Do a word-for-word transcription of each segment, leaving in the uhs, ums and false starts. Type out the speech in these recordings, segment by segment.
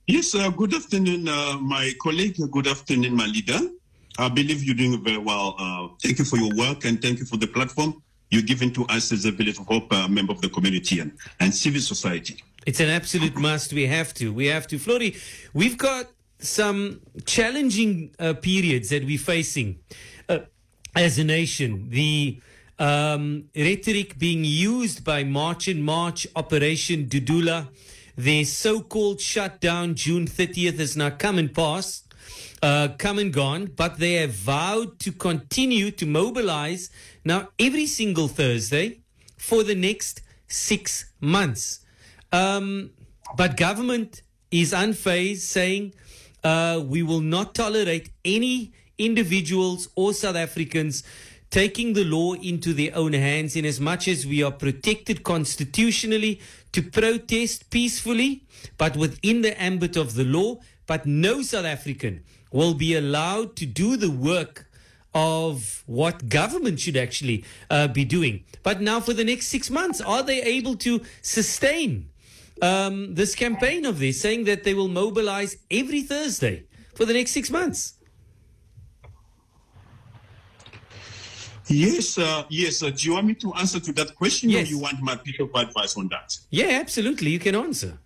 Yes, uh, good afternoon, uh, my colleague. Good afternoon, my leader. I believe you're doing very well. Uh, thank you for your work and thank you for the platform you're giving to us as a Village of Hope uh, member of the community and, and civil society. It's an absolute must. We have to. We have to. Flory, we've got some challenging uh, periods that we're facing uh, as a nation. The um, rhetoric being used by March and March, Operation Dudula, their so-called shutdown, June thirtieth, has now come and passed, uh, come and gone, but they have vowed to continue to mobilize now every single Thursday for the next six months. Um, but government is unfazed, saying uh, we will not tolerate any individuals or South Africans taking the law into their own hands, in as much as we are protected constitutionally to protest peacefully, but within the ambit of the law. But no South African will be allowed to do the work of what government should actually uh, be doing. But now for the next six months, are they able to sustain um, this campaign of theirs, saying that they will mobilize every Thursday for the next six months? Yes, uh, yes. Uh, do you want me to answer to that question, yes, or you want my piece of advice on that? Yeah, absolutely. You can answer.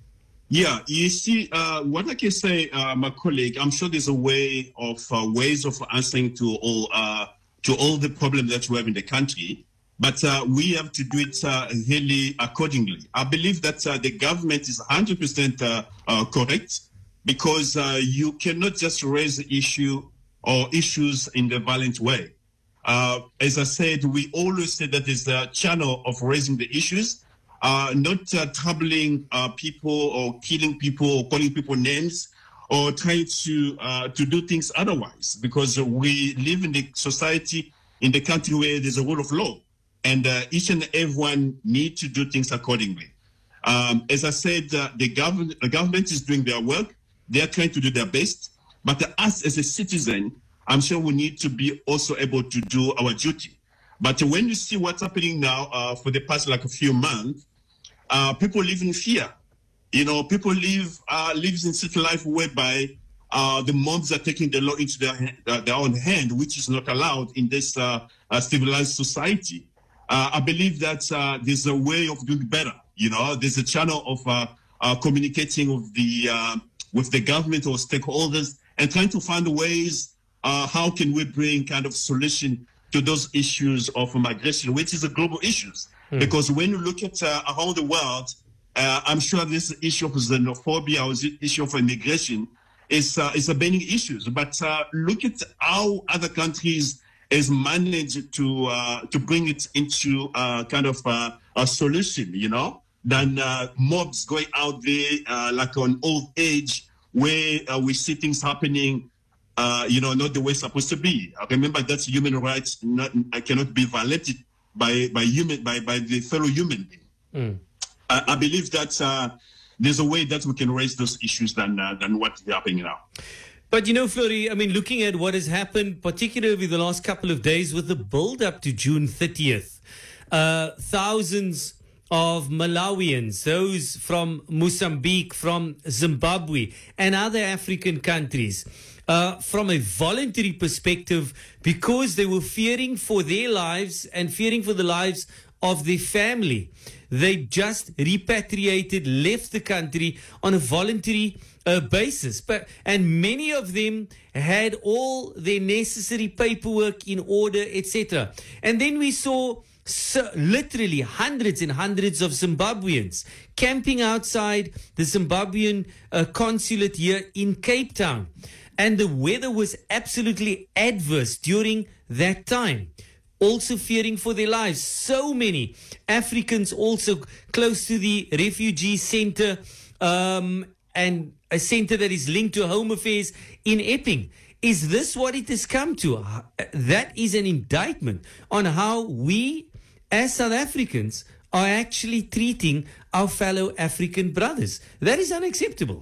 Yeah, you see, uh, what I can say, uh, my colleague, I'm sure there's a way of uh, ways of answering to all uh, to all the problems that we have in the country, but uh, we have to do it uh, really accordingly. I believe that uh, the government is one hundred percent uh, uh, correct, because uh, you cannot just raise the issue or issues in the violent way. Uh, as I said, we always say that there's a channel of raising the issues, uh, not uh, troubling uh, people or killing people or calling people names or trying to uh, to do things otherwise, because we live in the society, in the country where there's a rule of law, and uh, each and everyone need to do things accordingly. Um, as I said, uh, the, government, the government is doing their work. They are trying to do their best, but us as a citizen, I'm sure we need to be also able to do our duty. But when you see what's happening now uh, for the past like a few months, uh, people live in fear. You know, people live uh, lives in such a life whereby uh, the mobs are taking the law into their, uh, their own hand, which is not allowed in this uh, uh, civilized society. Uh, I believe that uh, there's a way of doing better. You know, there's a channel of uh, uh, communicating with the uh, with the government or stakeholders and trying to find ways. Uh, how can we bring kind of solution to those issues of migration, which is a global issues? Hmm. Because when you look at uh, around the world, uh, I'm sure this issue of xenophobia or the issue of immigration is uh, is a burning issue. But uh, look at how other countries has managed to uh, to bring it into uh, kind of uh, a solution, you know, than uh, mobs going out there uh, like on old age, where uh, we see things happening. Uh, you know, not the way it's supposed to be. I remember that's human rights. Not, I cannot be violated by by human by by the fellow human being. Mm. I, I believe that uh, there's a way that we can raise those issues than uh, than what's happening now. But you know, Flory, I mean, looking at what has happened, particularly the last couple of days with the build-up to June thirtieth, uh, thousands of Malawians, those from Mozambique, from Zimbabwe, and other African countries. Uh, from a voluntary perspective, because they were fearing for their lives and fearing for the lives of their family. They just repatriated, left the country on a voluntary uh, basis. But and many of them had all their necessary paperwork in order, et cetera. And then we saw so, literally hundreds and hundreds of Zimbabweans camping outside the Zimbabwean uh, consulate here in Cape Town. And the weather was absolutely adverse during that time. Also fearing for their lives. So many Africans also close to the refugee center, um, and a center that is linked to Home Affairs in Epping. Is this what it has come to? That is an indictment on how we, as South Africans, are actually treating our fellow African brothers. That is unacceptable.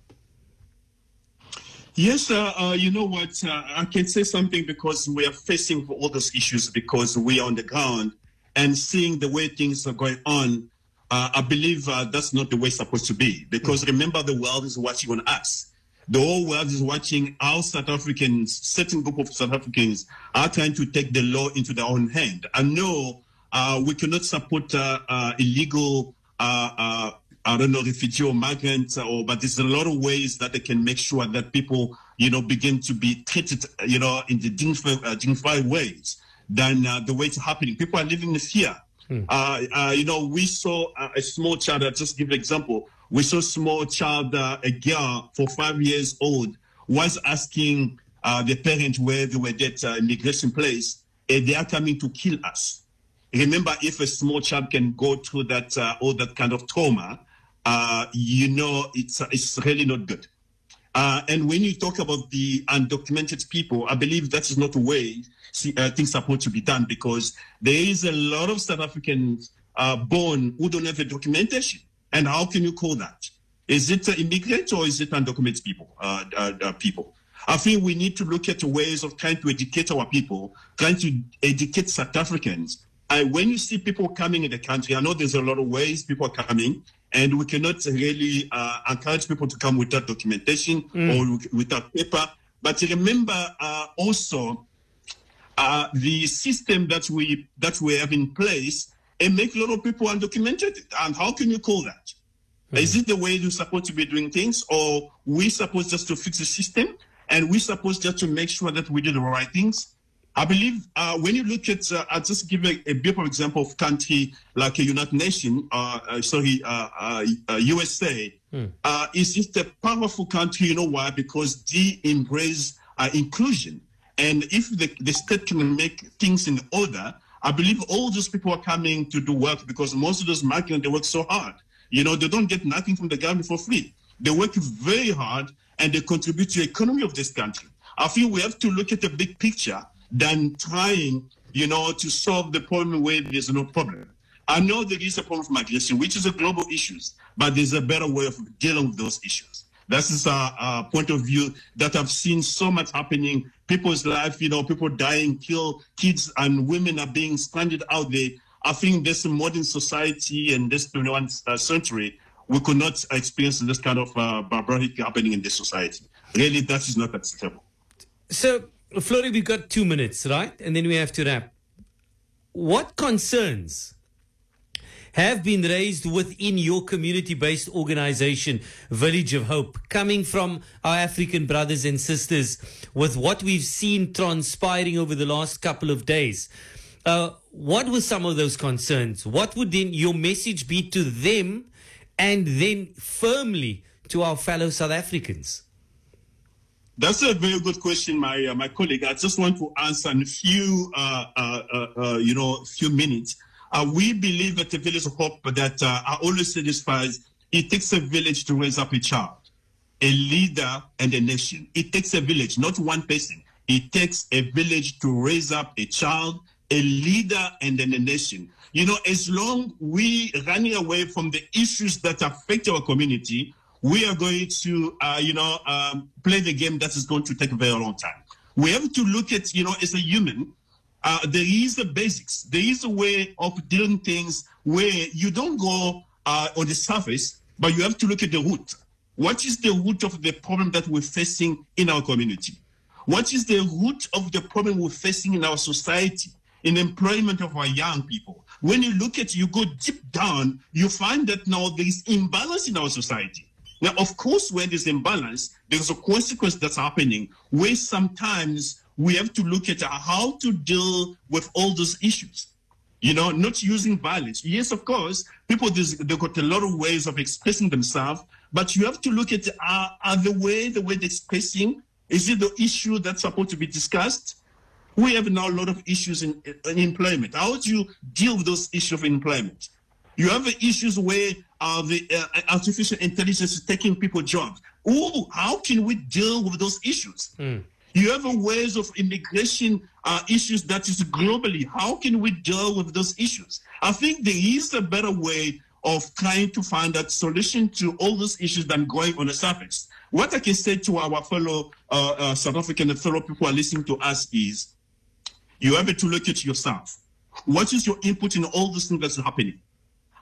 Yes, uh, uh, you know what, uh, I can say something because we are facing all those issues because we are on the ground and seeing the way things are going on. uh, I believe uh, that's not the way it's supposed to be. Because remember, the world is watching on us. The whole world is watching our South Africans, certain group of South Africans are trying to take the law into their own hand. I know uh, we cannot support uh, uh, illegal, uh, uh, I don't know, refugee or migrants, or, but there's a lot of ways that they can make sure that people, you know, begin to be treated, you know, in the dignified, uh, dignified ways than uh, the way it's happening. People are living in fear. Hmm. Uh, uh, you know, we saw uh, a small child, I'll just give an example. We saw a small child, uh, a girl for five years old, was asking uh, the parent where they were at uh, immigration place, and they are coming to kill us. Remember, if a small child can go through that, uh, all that kind of trauma, uh, you know, it's, uh, it's really not good. Uh, and when you talk about the undocumented people, I believe that is not the way see, uh, things are supposed to be done, because there is a lot of South Africans uh, born who don't have a documentation. And how can you call that? Is it uh, immigrants or is it undocumented people? Uh, uh, uh, people? I think we need to look at ways of trying to educate our people, trying to educate South Africans. And when you see people coming in the country, I know there's a lot of ways people are coming, and we cannot really uh, encourage people to come without documentation mm. or without paper. But remember uh, also uh, the system that we that we have in place, and make a lot of people undocumented. And how can you call that? Mm. Is it the way you're supposed to be doing things, or we supposed just to fix the system, and we supposed just to make sure that we do the right things? I believe uh, when you look at, uh, I'll just give a, a bit of example of country like a United Nations, uh, uh, sorry, uh, uh, uh, U S A. Hmm. Uh, is just a powerful country. You know why? Because they embrace uh, inclusion. And if the, the state can make things in order, I believe all those people are coming to do work, because most of those migrants, they work so hard. You know, they don't get nothing from the government for free. They work very hard, and they contribute to the economy of this country. I think we have to look at the big picture than trying, you know, to solve the problem where there's no problem. I know there is a problem of migration, which is a global issue, but there's a better way of dealing with those issues. That is a, a point of view that I've seen so much happening. People's life, you know, people dying, killed, kids and women are being stranded out there. I think this modern society and this twenty-first century, we could not experience this kind of uh, barbarity happening in this society. Really, that is not acceptable. So, Flory, we've got two minutes, right? And then we have to wrap. What concerns have been raised within your community-based organization, Village of Hope, coming from our African brothers and sisters, with what we've seen transpiring over the last couple of days? Uh, what were some of those concerns? What would then your message be to them, and then firmly to our fellow South Africans? That's a very good question, my uh, my colleague. I just want to answer in a few, uh, uh, uh, uh, you know, few minutes. Uh, we believe at the Village of Hope that uh, I always say this phrase: it takes a village to raise up a child, a leader, and a nation. It takes a village, not one person. It takes a village to raise up a child, a leader, and then a nation. You know, as long we running away from the issues that affect our community, we are going to, uh, you know, um, play the game that is going to take a very long time. We have to look at, you know, as a human, uh, there is the basics. There is a way of doing things where you don't go uh, on the surface, but you have to look at the root. What is the root of the problem that we're facing in our community? What is the root of the problem we're facing in our society, in employment of our young people? When you look at, you go deep down, you find that now there is imbalance in our society. Now, of course, when there's imbalance, there's a consequence that's happening where sometimes we have to look at how to deal with all those issues. You know, not using violence. Yes, of course, people, they've got a lot of ways of expressing themselves, but you have to look at uh, are the way, the way they're expressing, is it the issue that's supposed to be discussed? We have now a lot of issues in, in employment. How do you deal with those issues of employment? You have issues where uh, the uh, artificial intelligence is taking people's jobs. Oh, how can we deal with those issues? Mm. You have a ways of immigration uh, issues that is globally. How can we deal with those issues? I think there is a better way of trying to find that solution to all those issues than going on the surface. What I can say to our fellow uh, uh, South African and fellow people who are listening to us is, you have to look at yourself. What is your input in all those things that's happening?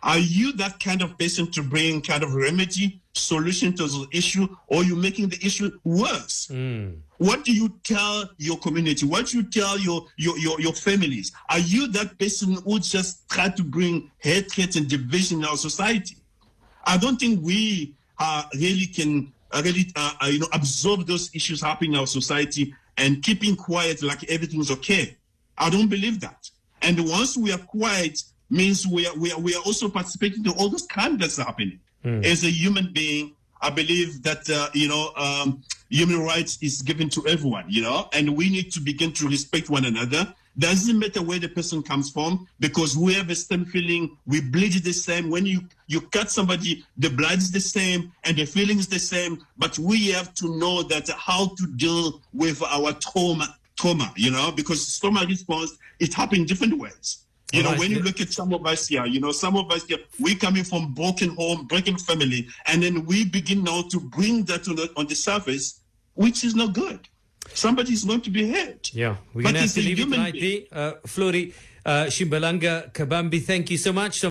Are you that kind of person to bring kind of remedy, solution to the issue, or you making the issue worse? Mm. What do you tell your community? What do you tell your, your, your, your families? Are you that person who just try to bring hatred and division in our society? I don't think we uh, really can uh, really uh, uh, you know absorb those issues happening in our society and keeping quiet like everything's okay. I don't believe that. And once we are quiet, means we are, we are, we are also participating in all those crimes that's happening. Mm. As a human being, I believe that, uh, you know, um, human rights is given to everyone, you know, and we need to begin to respect one another. Doesn't matter where the person comes from, because we have the same feeling, we bleed the same. When you, you cut somebody, the blood is the same and the feeling is the same, but we have to know that how to deal with our trauma, trauma, you know, because trauma response, it happens in different ways. You know, when you look at some of us here, you know, some of us here, we coming from broken home, broken family, and then we begin now to bring that on the, on the surface, which is not good. Somebody is going to be hurt. Yeah, we're going to have to leave it right there. Uh, Flory uh, Shimbalanga Kabambi, thank you so much.